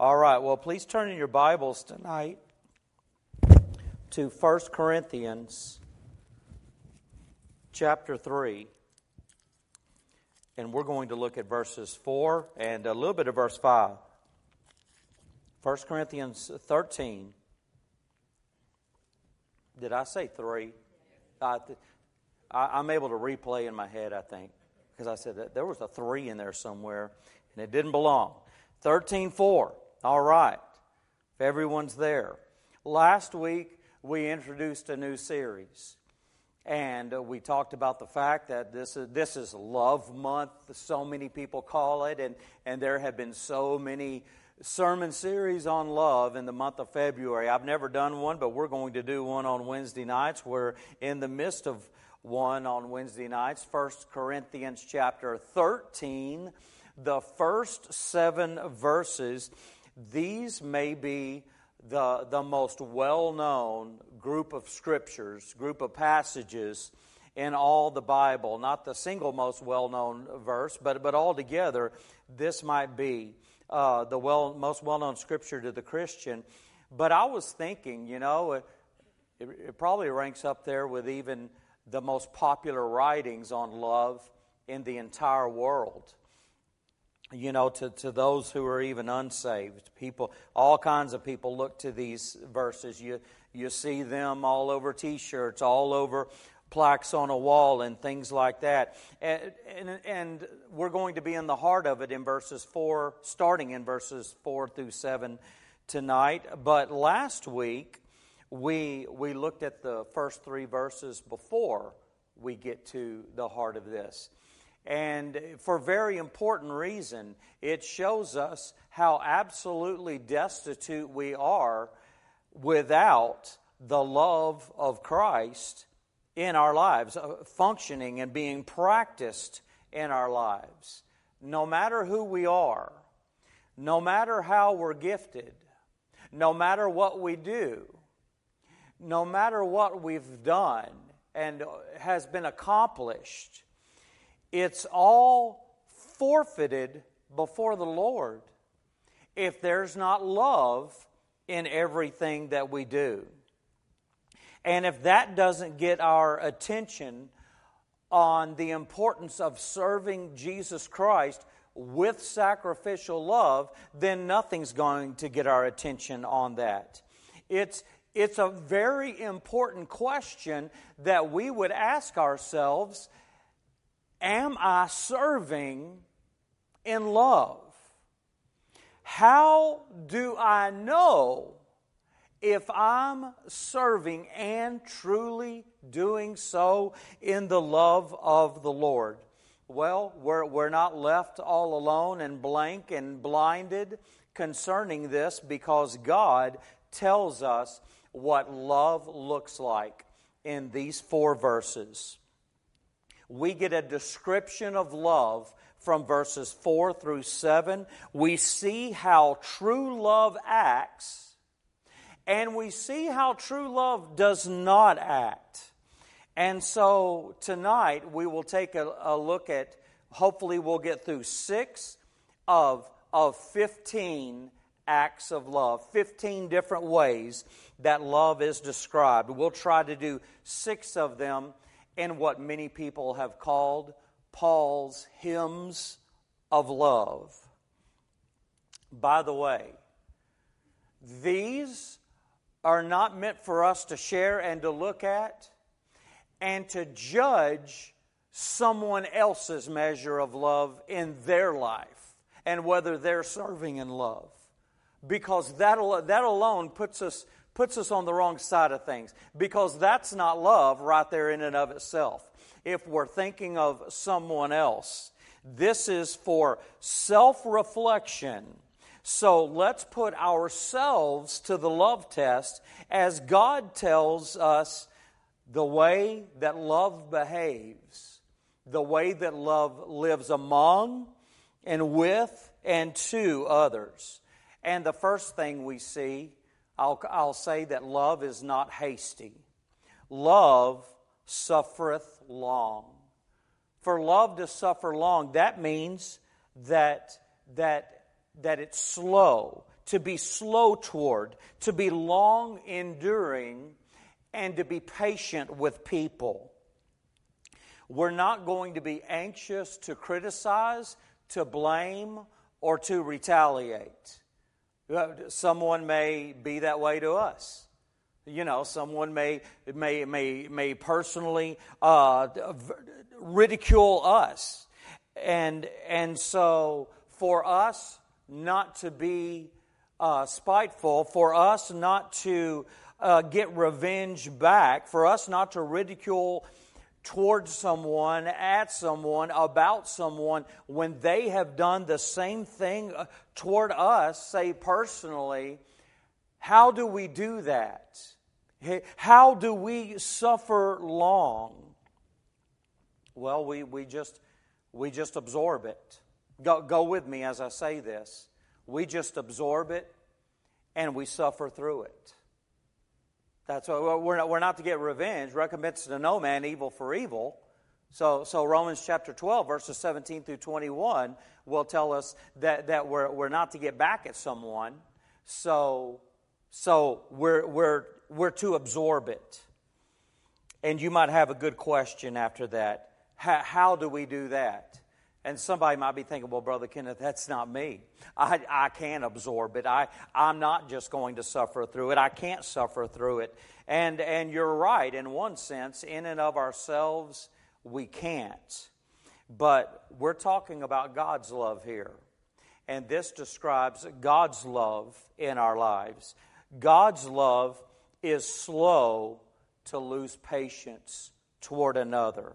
All right, well, please turn in your Bibles tonight to 1 Corinthians chapter 3. And we're going to look at verses 4 and a little bit of verse 5. 1 Corinthians 13. Did I say 3? I'm able to replay in my head, I think, because I said that there was a 3 in there somewhere, and it didn't belong. 13:4. All right, if everyone's there. Last week, we introduced a new series, and we talked about the fact that this is Love Month, so many people call it, and there have been so many sermon series on love in the month of February. I've never done one, but we're going to do one on Wednesday nights. We're in the midst of one on Wednesday nights, 1 Corinthians chapter 13, the first 7 verses. These may be the most well-known group of scriptures, group of passages in all the Bible. Not the single most well-known verse, but altogether, this might be the most well-known scripture to the Christian. But I was thinking, it probably ranks up there with even the most popular writings on love in the entire world. To those who are even unsaved, people, all kinds of people look to these verses. You see them all over T-shirts, all over plaques on a wall, and things like that. And we're going to be in the heart of it in starting in verses 4 through 7 tonight. But last week we looked at the first 3 verses before we get to the heart of this. And for a very important reason, it shows us how absolutely destitute we are without the love of Christ in our lives, functioning and being practiced in our lives. No matter who we are, no matter how we're gifted, no matter what we do, no matter what we've done and has been accomplished, it's all forfeited before the Lord if there's not love in everything that we do. And if that doesn't get our attention on the importance of serving Jesus Christ with sacrificial love, then nothing's going to get our attention on that. It's a very important question that we would ask ourselves: am I serving in love? How do I know if I'm serving and truly doing so in the love of the Lord? Well, we're not left all alone and blank and blinded concerning this, because God tells us what love looks like in these 4 verses. We get a description of love from verses 4 through 7. We see how true love acts, and we see how true love does not act. And so tonight we will take a look at, hopefully we'll get through 6 of 15 acts of love, 15 different ways that love is described. We'll try to do 6 of them in what many people have called Paul's hymns of love. By the way, these are not meant for us to share and to look at and to judge someone else's measure of love in their life and whether they're serving in love, because that alone puts us on the wrong side of things, because that's not love right there in and of itself. If we're thinking of someone else, this is for self-reflection. So let's put ourselves to the love test as God tells us the way that love behaves, the way that love lives among and with and to others. And the first thing we see, I'll say that love is not hasty. Love suffereth long. For love to suffer long, that means that it's slow to be slow toward, to be long enduring, and to be patient with people. We're not going to be anxious to criticize, to blame, or to retaliate. Someone may be that way to us. Someone may personally ridicule us. And so for us not to be spiteful, for us not to get revenge back, for us not to ridicule towards someone, at someone, about someone, when they have done the same thing toward us, say personally, how do we do that? How do we suffer long? Well, we just absorb it. Go with me as I say this. We just absorb it and we suffer through it. That's why we're not to get revenge. Recompense to no man evil for evil. So Romans chapter 12, verses 17 through 21 will tell us that we're not to get back at someone. So we're to absorb it. And you might have a good question after that. How do we do that? And somebody might be thinking, well, Brother Kenneth, that's not me. I can't absorb it. I'm not just going to suffer through it. I can't suffer through it. And you're right, in one sense, in and of ourselves, we can't. But we're talking about God's love here. And this describes God's love in our lives. God's love is slow to lose patience toward another.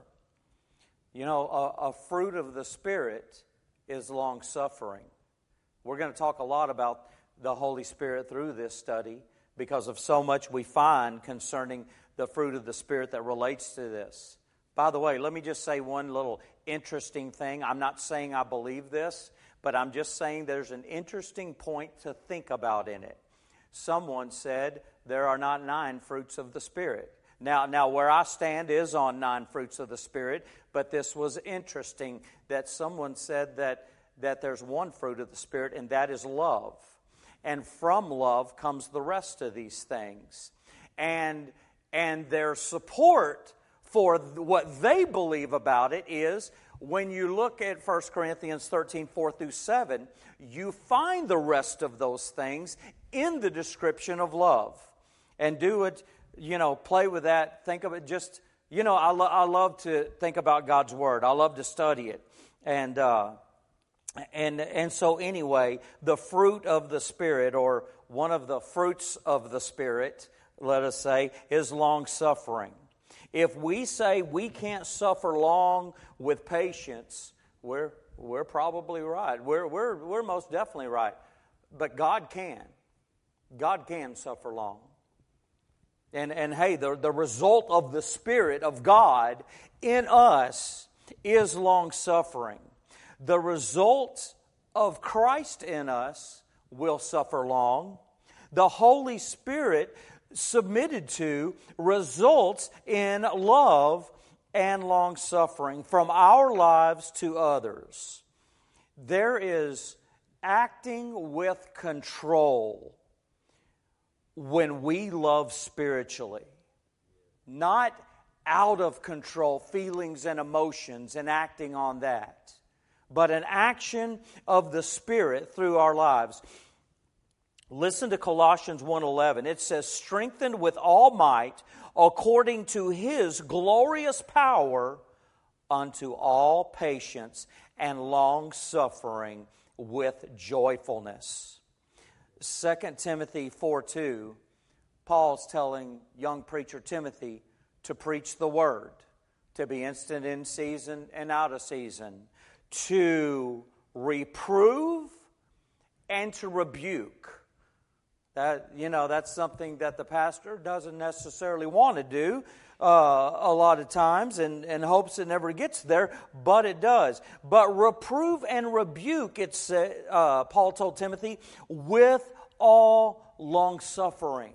A fruit of the Spirit is long-suffering. We're going to talk a lot about the Holy Spirit through this study because of so much we find concerning the fruit of the Spirit that relates to this. By the way, let me just say one little interesting thing. I'm not saying I believe this, but I'm just saying there's an interesting point to think about in it. Someone said there are not 9 fruits of the Spirit. Now, where I stand is on 9 fruits of the Spirit, but this was interesting that someone said that there's one fruit of the Spirit, and that is love. And from love comes the rest of these things. And their support for what they believe about it is, when you look at 1 Corinthians 13, 4 through 7, you find the rest of those things in the description of love. And do it, play with that, think of it just, I love to think about God's Word. I love to study it. And so anyway, the fruit of the Spirit, or one of the fruits of the Spirit, let us say, is long-suffering. If we say we can't suffer long with patience, we're probably right. We're most definitely right. But God can. God can suffer long. And hey, the result of the Spirit of God in us is long-suffering. The result of Christ in us will suffer long. The Holy Spirit submitted to results in love and long-suffering from our lives to others. There is acting with control when we love spiritually. Not out of control feelings and emotions and acting on that, but an action of the Spirit through our lives. Listen to Colossians 1:11. It says, strengthened with all might according to His glorious power unto all patience and long-suffering with joyfulness. 2 Timothy 4:2, Paul's telling young preacher Timothy to preach the Word, to be instant in season and out of season, to reprove and to rebuke. That's something that the pastor doesn't necessarily want to do a lot of times and hopes it never gets there, but it does. But reprove and rebuke, Paul told Timothy, with all long-suffering.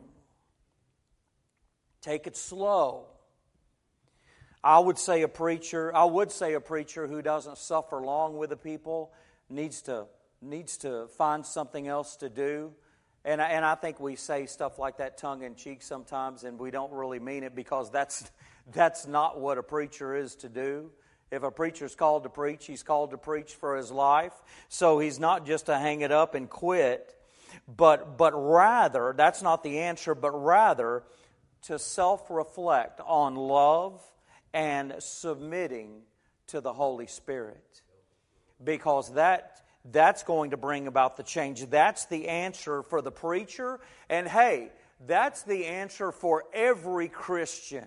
Take it slow. I would say a preacher who doesn't suffer long with the people needs to find something else to do. And I think we say stuff like that tongue-in-cheek sometimes, and we don't really mean it, because that's not what a preacher is to do. If a preacher's called to preach, he's called to preach for his life. So he's not just to hang it up and quit, but rather, that's not the answer, but rather to self-reflect on love and submitting to the Holy Spirit. Because that's going to bring about the change. That's the answer for the preacher. And hey, that's the answer for every Christian.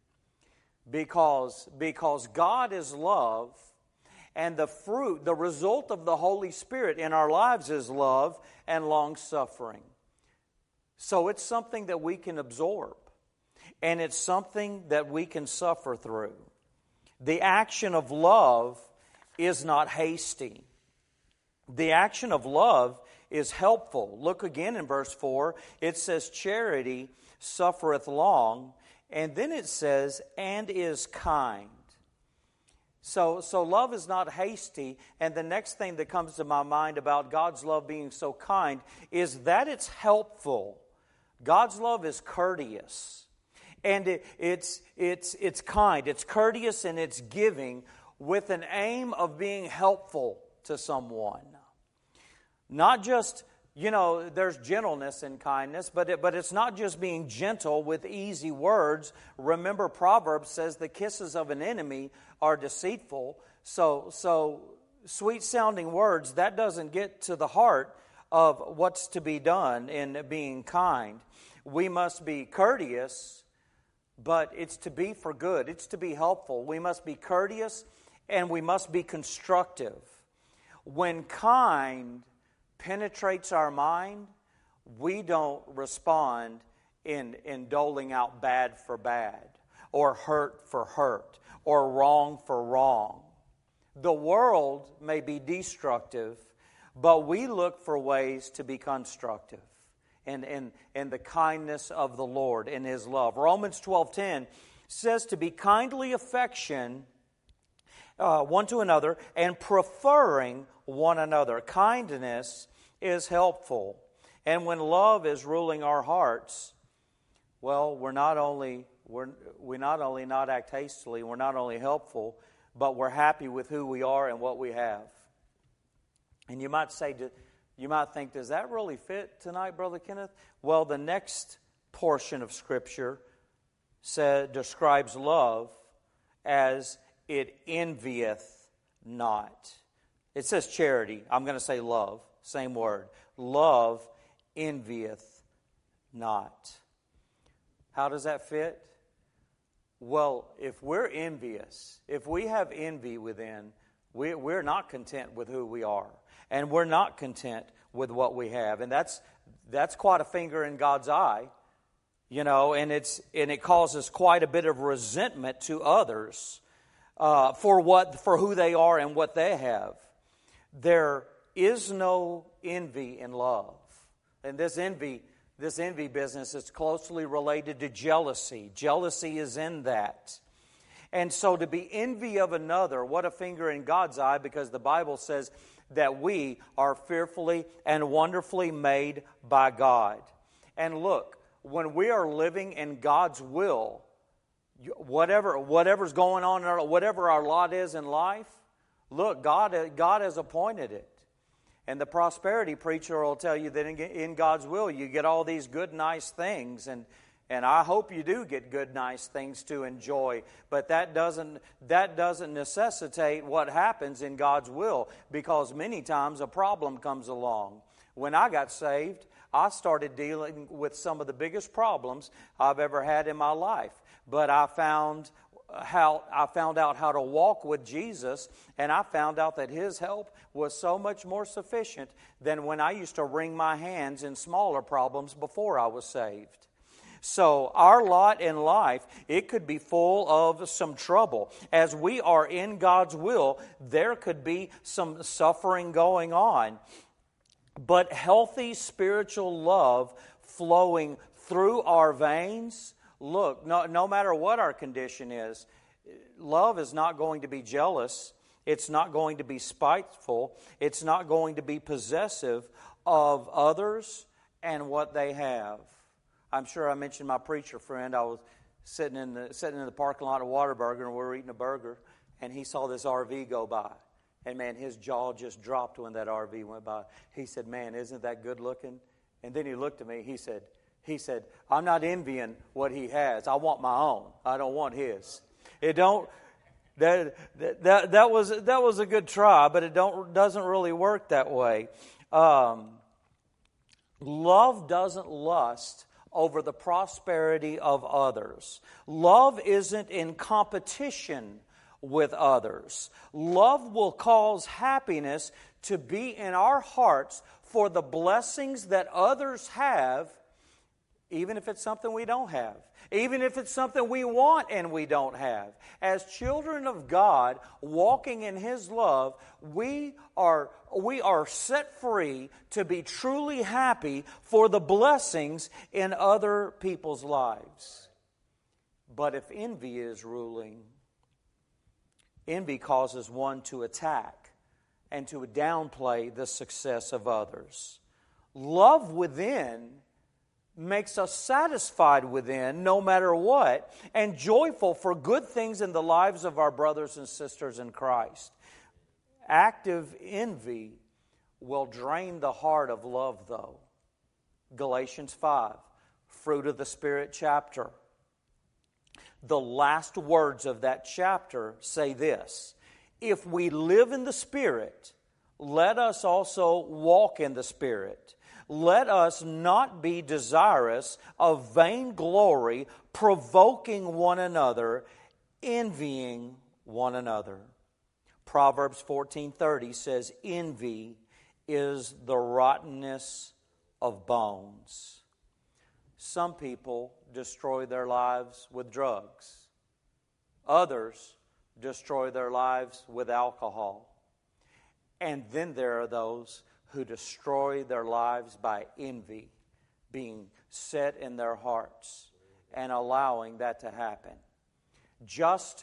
Because God is love, and the fruit, the result of the Holy Spirit in our lives is love and long-suffering. So it's something that we can absorb. And it's something that we can suffer through. The action of love is not hasty. The action of love is helpful. Look again in verse 4. It says, charity suffereth long. And then it says, and is kind. So love is not hasty. And the next thing that comes to my mind about God's love being so kind is that it's helpful. God's love is courteous. And it's kind. It's courteous and it's giving with an aim of being helpful to someone. Not just, there's gentleness in kindness, but it's not just being gentle with easy words. Remember, Proverbs says the kisses of an enemy are deceitful. So sweet-sounding words, that doesn't get to the heart of what's to be done in being kind. We must be courteous, but it's to be for good. It's to be helpful. We must be courteous and we must be constructive. When kind penetrates our mind, we don't respond in doling out bad for bad, or hurt for hurt, or wrong for wrong. The world may be destructive, but we look for ways to be constructive in the kindness of the Lord and His love. Romans 12:10 says to be kindly affection one to another and preferring one another. Kindness is helpful. And when love is ruling our hearts, well, we not only not act hastily, we're not only helpful, but we're happy with who we are and what we have. And you might think, does that really fit tonight, Brother Kenneth? Well, the next portion of Scripture describes love as it envieth not. It says charity. I'm going to say love. Same word. Love envieth not. How does that fit? Well, if we're envious, if we have envy within, we're not content with who we are. And we're not content with what we have. And that's quite a finger in God's eye. And it causes quite a bit of resentment to others for who they are and what they have. There is no envy in love. And this envy business is closely related to jealousy. Jealousy is in that. And so to be envy of another, what a finger in God's eye, because the Bible says that we are fearfully and wonderfully made by God. And look, when we are living in God's will, whatever's going on, whatever our lot is in life, look, God has appointed it. And the prosperity preacher will tell you that in God's will you get all these good, nice things. And I hope you do get good, nice things to enjoy. But that doesn't necessitate what happens in God's will. Because many times a problem comes along. When I got saved, I started dealing with some of the biggest problems I've ever had in my life. But I found out how to walk with Jesus, and I found out that His help was so much more sufficient than when I used to wring my hands in smaller problems before I was saved. So our lot in life, it could be full of some trouble. As we are in God's will, there could be some suffering going on. But healthy spiritual love flowing through our veins, look, no matter what our condition is, love is not going to be jealous. It's not going to be spiteful. It's not going to be possessive of others and what they have. I'm sure I mentioned my preacher friend. I was sitting in the parking lot of Whataburger, and we were eating a burger, and he saw this RV go by. And man, his jaw just dropped when that RV went by. He said, "Man, isn't that good looking?" And then he looked at me. He said, "I'm not envying what he has. I want my own. I don't want his." It don't. That was a good try, but it doesn't really work that way. Love doesn't lust over the prosperity of others. Love isn't in competition with others. Love will cause happiness to be in our hearts for the blessings that others have, even if it's something we don't have. Even if it's something we want and we don't have. As children of God, walking in His love, we are set free to be truly happy for the blessings in other people's lives. But if envy is ruling, envy causes one to attack and to downplay the success of others. Love within makes us satisfied within no matter what, and joyful for good things in the lives of our brothers and sisters in Christ. Active envy will drain the heart of love, though. Galatians 5, fruit of the Spirit chapter. The last words of that chapter say this: if we live in the Spirit, let us also walk in the Spirit. Let us not be desirous of vainglory, provoking one another, envying one another. Proverbs 14:30 says, envy is the rottenness of bones. Some people destroy their lives with drugs. Others destroy their lives with alcohol. And then there are those who destroy their lives by envy, being set in their hearts and allowing that to happen. Just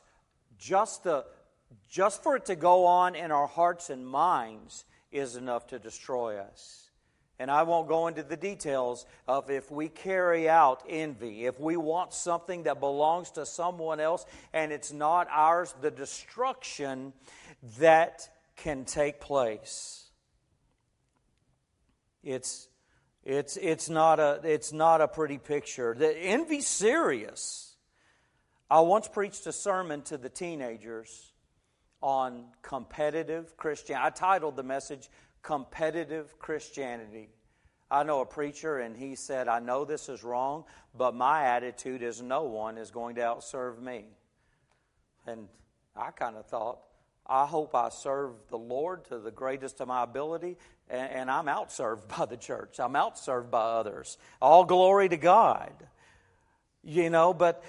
for it to go on in our hearts and minds is enough to destroy us. And I won't go into the details of if we carry out envy, if we want something that belongs to someone else and it's not ours, the destruction that can take place. It's not a pretty picture. The envy's serious. I once preached a sermon to the teenagers on competitive Christianity. I titled the message, Competitive Christianity. I know a preacher, and he said, I know this is wrong, but my attitude is no one is going to outserve me. And I kind of thought, I hope I serve the Lord to the greatest of my ability, and I'm outserved by the church. I'm outserved by others. All glory to God. You know, but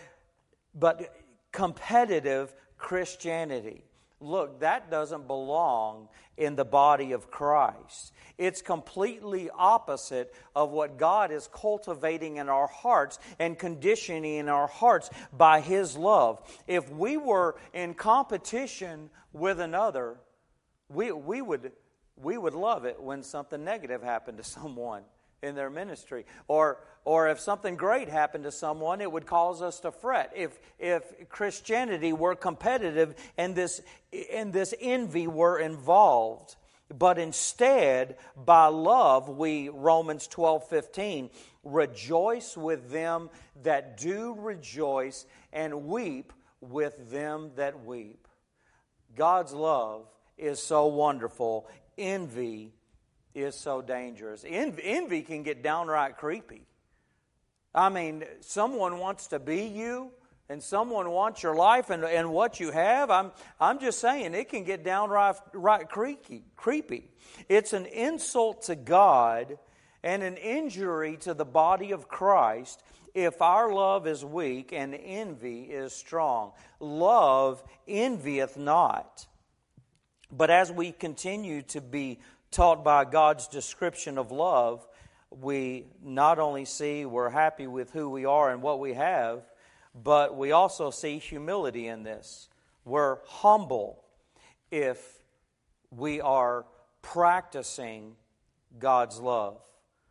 competitive Christianity. Look, that doesn't belong in the body of Christ. It's completely opposite of what God is cultivating in our hearts and conditioning in our hearts by His love. If we were in competition with another, we would love it when something negative happened to someone in their ministry. Or if something great happened to someone, it would cause us to fret. If Christianity were competitive and this envy were involved. But instead, by love, we, Romans 12:15, rejoice with them that do rejoice and weep with them that weep. God's love is so wonderful. Envy is so dangerous. Envy can get downright creepy. I mean, someone wants to be you, and someone wants your life and what you have. I'm just saying, it can get downright creepy. It's an insult to God and an injury to the body of Christ if our love is weak and envy is strong. Love envieth not. But as we continue to be taught by God's description of love, we not only see we're happy with who we are and what we have, but we also see humility in this. We're humble if we are practicing God's love.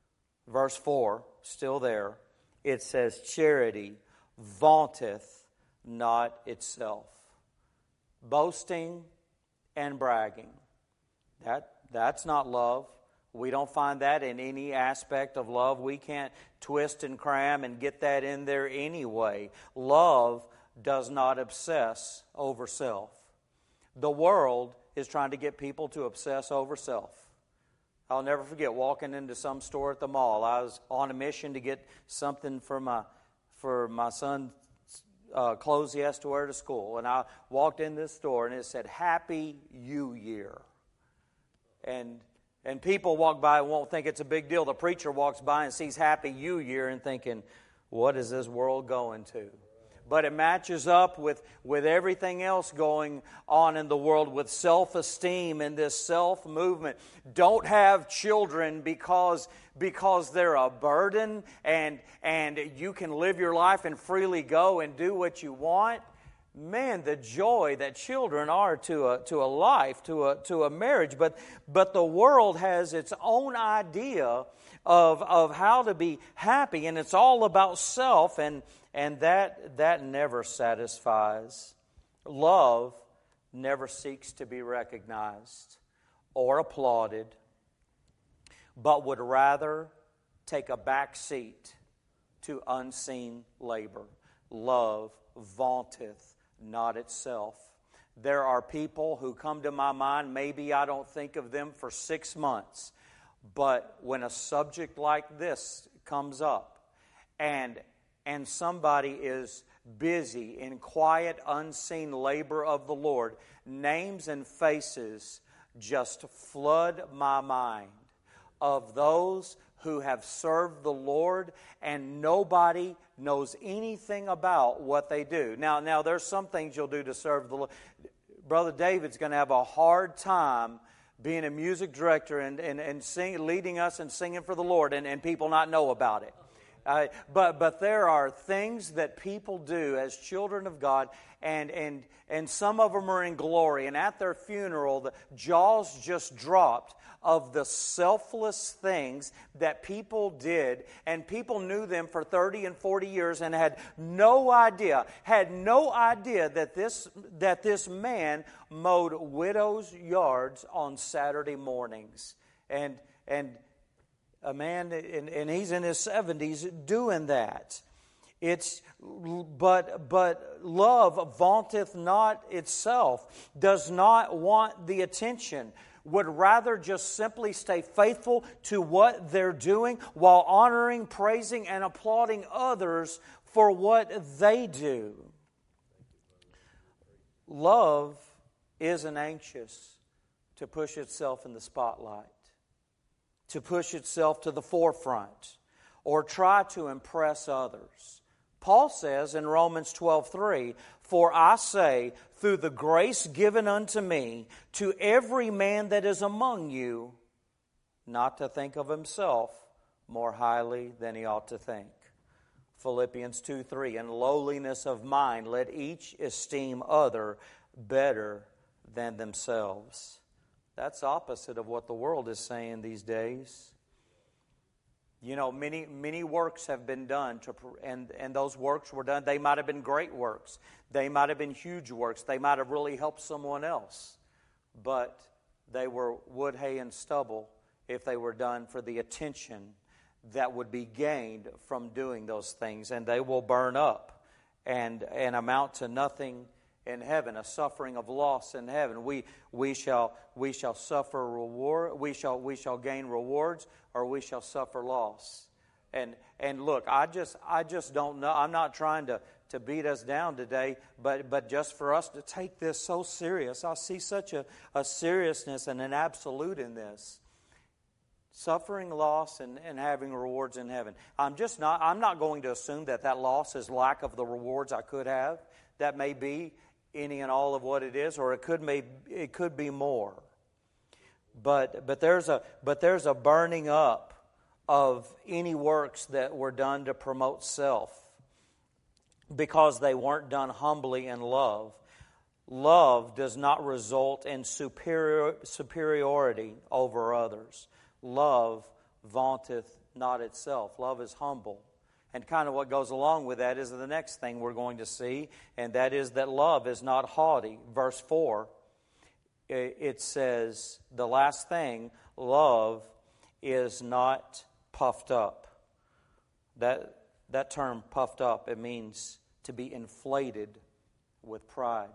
verse 4, still there, it says, charity vaunteth not itself. Boasting and bragging. That's not love. We don't find that in any aspect of love. We can't twist and cram and get that in there anyway. Love does not obsess over self. The world is trying to get people to obsess over self. I'll never forget walking into some store at the mall. I was on a mission to get something for my son's clothes he has to wear to school. And I walked in this store and it said, Happy You Year. And people walk by and won't think it's a big deal. The preacher walks by and sees Happy You Year and thinking, what is this world going to? But it matches up with everything else going on in the world, with self-esteem and this self-movement. Don't have children because they're a burden and you can live your life and freely go and do what you want. Man, the joy that children are to a life, to a marriage. But the world has its own idea of how to be happy, and it's all about self, and that never satisfies. Love never seeks to be recognized or applauded, but would rather take a back seat to unseen labor. Love vaunteth not itself. There are people who come to my mind, maybe I don't think of them for 6 months, but when a subject like this comes up and somebody is busy in quiet, unseen labor of the Lord, names and faces just flood my mind of those who have served the Lord and nobody knows anything about what they do. Now there's some things you'll do to serve the Lord. Brother David's going to have a hard time being a music director and leading us and singing for the Lord and people not know about it. But there are things that people do as children of God, and some of them are in glory. And at their funeral, the jaws just dropped of the selfless things that people did, and people knew them for 30 and 40 years and had no idea that this man mowed widows' yards on Saturday mornings. And a man, and he's in his 70s doing that. But love vaunteth not itself, does not want the attention, would rather just simply stay faithful to what they're doing while honoring, praising, and applauding others for what they do. Love isn't anxious to push itself in the spotlight, to push itself to the forefront, or try to impress others. Paul says in Romans 12:3, For I say, through the grace given unto me, to every man that is among you, not to think of himself more highly than he ought to think. Philippians 2:3, In lowliness of mind, let each esteem other better than themselves. That's opposite of what the world is saying these days. You know, many works have been done, and those works were done. They might have been great works. They might have been huge works. They might have really helped someone else. But they were wood, hay, and stubble if they were done for the attention that would be gained from doing those things. And they will burn up and amount to nothing in heaven, a suffering of loss in heaven. We shall suffer reward. We shall gain rewards, or we shall suffer loss. And look, I just don't know. I'm not trying to beat us down today, but just for us to take this so serious. I see such a seriousness and an absolute in this. Suffering loss and having rewards in heaven. I'm not going to assume that loss is lack of the rewards I could have. That may be any and all of what it is, or it could be more. But there's a burning up of any works that were done to promote self, because they weren't done humbly in love. Love does not result in superiority over others. Love vaunteth not itself. Love is humble. And kind of what goes along with that is the next thing we're going to see, and that is that love is not haughty. Verse 4, it says, the last thing, love is not puffed up. That term, puffed up, it means to be inflated with pride.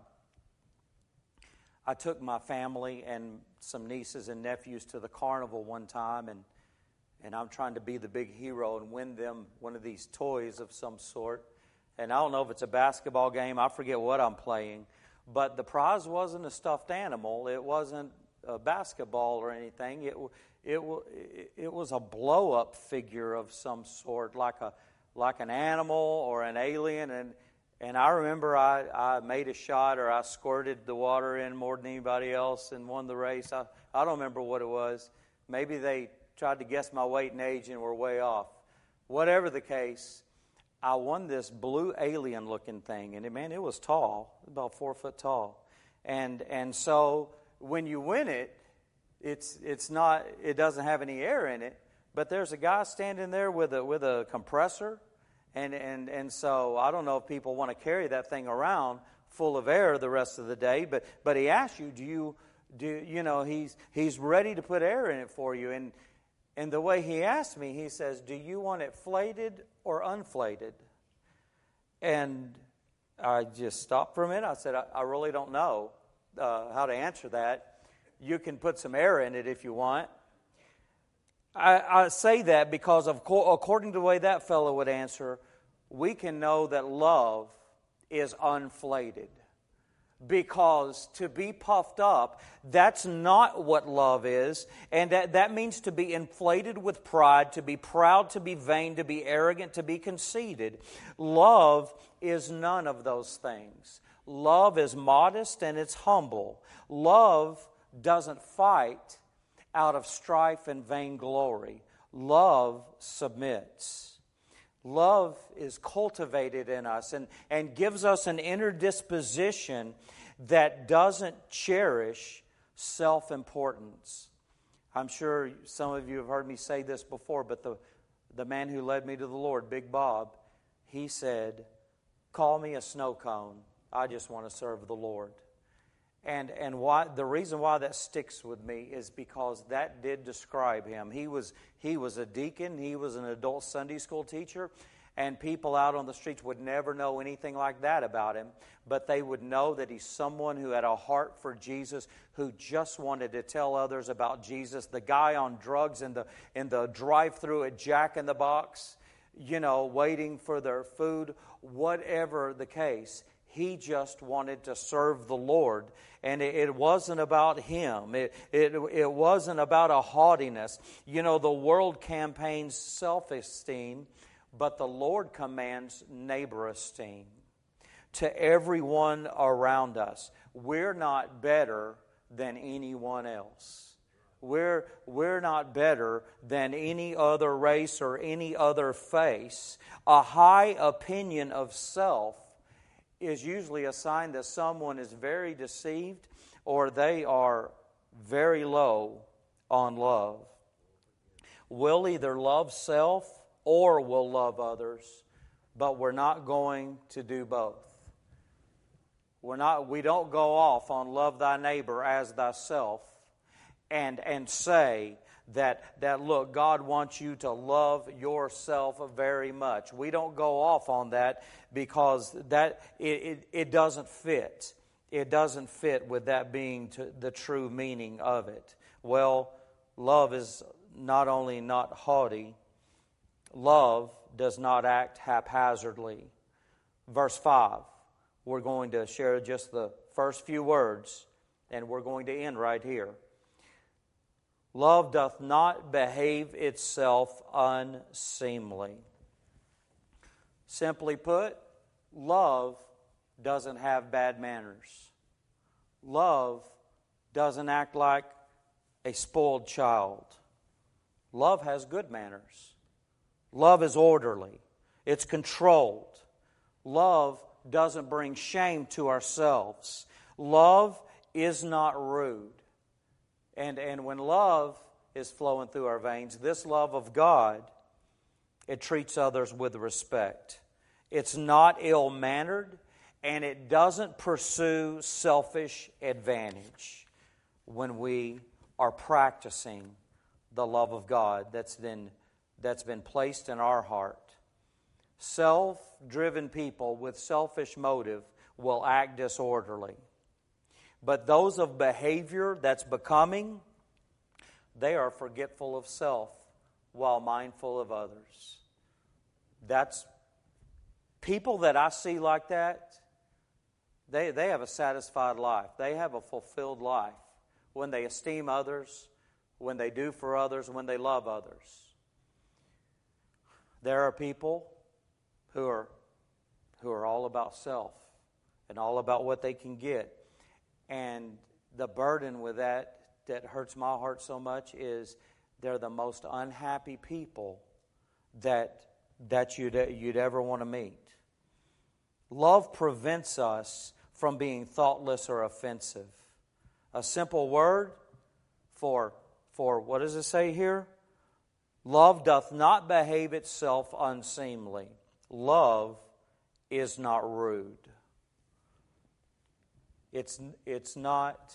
I took my family and some nieces and nephews to the carnival one time, and I'm trying to be the big hero and win them one of these toys of some sort. And I don't know if it's a basketball game. I forget what I'm playing. But the prize wasn't a stuffed animal. It wasn't a basketball or anything. It was a blow-up figure of some sort, like an animal or an alien. And I remember I made a shot, or I squirted the water in more than anybody else and won the race. I don't remember what it was. Maybe they tried to guess my weight and age and were way off. Whatever the case, I won this blue alien-looking thing, and it was tall, about 4 foot tall. And so when you win it, it doesn't have any air in it, but there's a guy standing there with a compressor, and so I don't know if people want to carry that thing around full of air the rest of the day, but he asks you, he's ready to put air in it for you, and the way he asked me, he says, do you want it flated or unflated? And I just stopped for a minute. I said, I really don't know how to answer that. You can put some air in it if you want. I say that because, according to the way that fellow would answer, we can know that love is unflated. Because to be puffed up, that's not what love is. And that means to be inflated with pride, to be proud, to be vain, to be arrogant, to be conceited. Love is none of those things. Love is modest and it's humble. Love doesn't fight out of strife and vainglory. Love submits. Love is cultivated in us and gives us an inner disposition that doesn't cherish self-importance. I'm sure some of you have heard me say this before, but the man who led me to the Lord, Big Bob, he said, call me a snow cone. I just want to serve the Lord. And the reason why that sticks with me is because that did describe him. He was a deacon. He was an adult Sunday school teacher. And people out on the streets would never know anything like that about him. But they would know that he's someone who had a heart for Jesus, who just wanted to tell others about Jesus. The guy on drugs in the drive-thru at Jack in the Box, waiting for their food, whatever the case. He just wanted to serve the Lord. And it wasn't about him. It wasn't about a haughtiness. The world campaigns self-esteem, but the Lord commands neighbor esteem. To everyone around us, we're not better than anyone else. We're not better than any other race or any other face. A high opinion of self is usually a sign that someone is very deceived or they are very low on love. We'll either love self or we'll love others, but we're not going to do both. We don't go off on love thy neighbor as thyself and say that look, God wants you to love yourself very much. We don't go off on that because it doesn't fit. It doesn't fit with that being the true meaning of it. Well, love is not only not haughty, love does not act haphazardly. Verse 5, we're going to share just the first few words, and we're going to end right here. Love doth not behave itself unseemly. Simply put, love doesn't have bad manners. Love doesn't act like a spoiled child. Love has good manners. Love is orderly. It's controlled. Love doesn't bring shame to ourselves. Love is not rude. And when love is flowing through our veins, this love of God, It treats others with respect. It's not ill-mannered, and it doesn't pursue selfish advantage when we are practicing the love of God that's been placed in our heart. Self-driven people with selfish motive will act disorderly. But those of behavior that's becoming, they are forgetful of self while mindful of others. That's people that I see like that, they have a satisfied life. They have a fulfilled life when they esteem others, when they do for others, when they love others. There are people who are all about self and all about what they can get. And the burden with that hurts my heart so much is they're the most unhappy people that you'd ever want to meet. Love prevents us from being thoughtless or offensive. A simple word for what does it say here? Love doth not behave itself unseemly. Love is not rude. It's not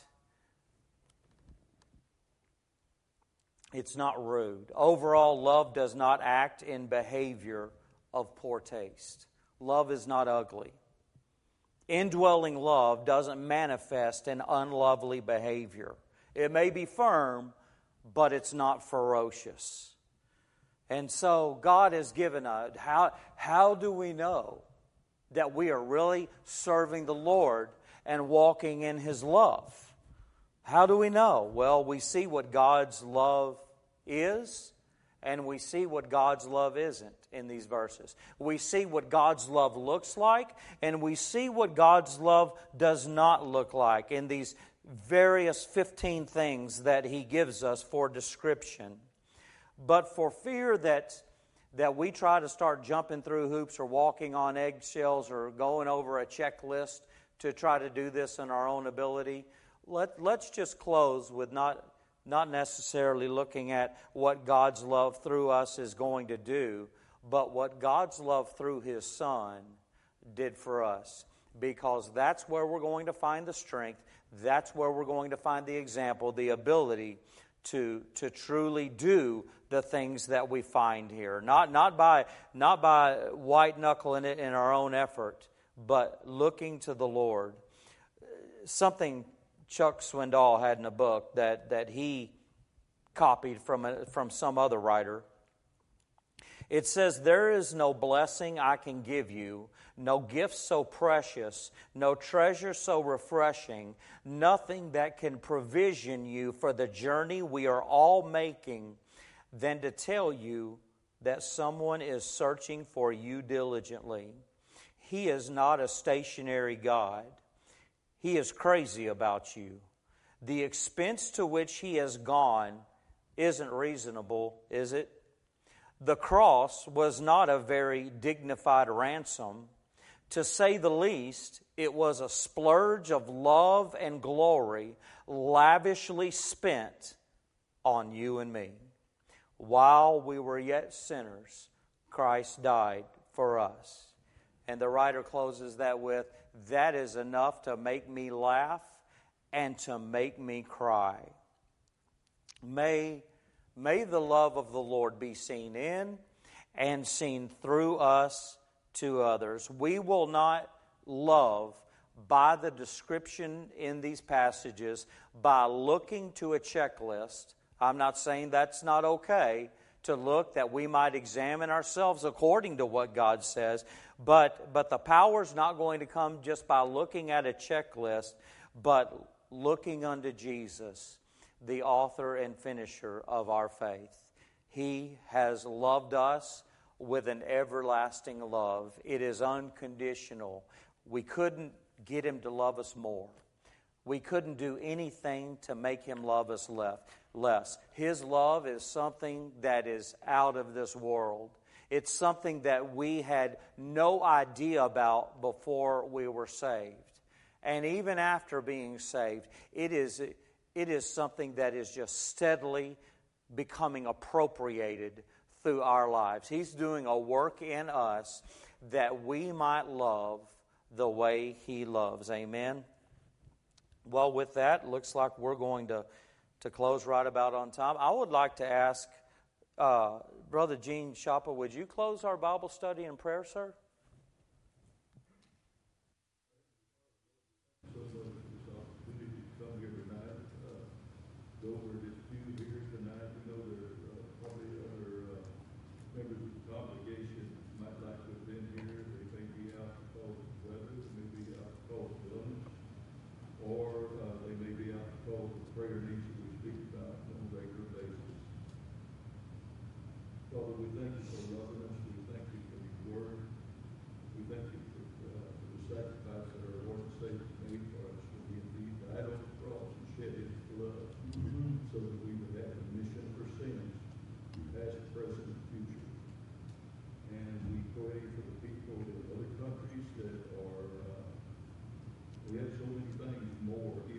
rude. Overall, love does not act in behavior of poor taste. Love is not ugly. Indwelling love doesn't manifest in unlovely behavior. It may be firm, but it's not ferocious. And so God has given us, how do we know that we are really serving the Lord and walking in His love? How do we know? Well, we see what God's love is, and we see what God's love isn't in these verses. We see what God's love looks like, and we see what God's love does not look like in these various 15 things that He gives us for description. But for fear that we try to start jumping through hoops or walking on eggshells or going over a checklist to try to do this in our own ability, let's just close with not necessarily looking at what God's love through us is going to do, but what God's love through His Son did for us. Because that's where we're going to find the strength, that's where we're going to find the example, the ability to truly do the things that we find here. Not by white-knuckling it in our own effort, but looking to the Lord. Something Chuck Swindoll had in a book that he copied from some other writer. It says, "There is no blessing I can give you, no gift so precious, no treasure so refreshing, nothing that can provision you for the journey we are all making, than to tell you that someone is searching for you diligently. He is not a stationary God. He is crazy about you. The expense to which He has gone isn't reasonable, is it? The cross was not a very dignified ransom. To say the least, it was a splurge of love and glory lavishly spent on you and me. While we were yet sinners, Christ died for us." And the writer closes that with, "That is enough to make me laugh and to make me cry." May the love of the Lord be seen in and seen through us to others. We will not love by the description in these passages by looking to a checklist. I'm not saying that's not okay to look, that we might examine ourselves according to what God says, but the power's not going to come just by looking at a checklist, but looking unto Jesus, the author and finisher of our faith. He has loved us with an everlasting love. It is unconditional. We couldn't get Him to love us more. We couldn't do anything to make Him love us less. His love is something that is out of this world. It's something that we had no idea about before we were saved. And even after being saved, it is something that is just steadily becoming appropriated through our lives. He's doing a work in us that we might love the way He loves. Amen? Well, with that, looks like we're going to close right about on time. I would like to ask Brother Gene Shopper, would you close our Bible study in prayer, sir? Father, we thank you for loving us. We thank you for your word. We thank you for the sacrifice that our Lord and Savior made for us. For He indeed died on the cross and shed His blood so that we would have remission for sins, past, present, and future. And we pray for the people in other countries that are, we have so many things more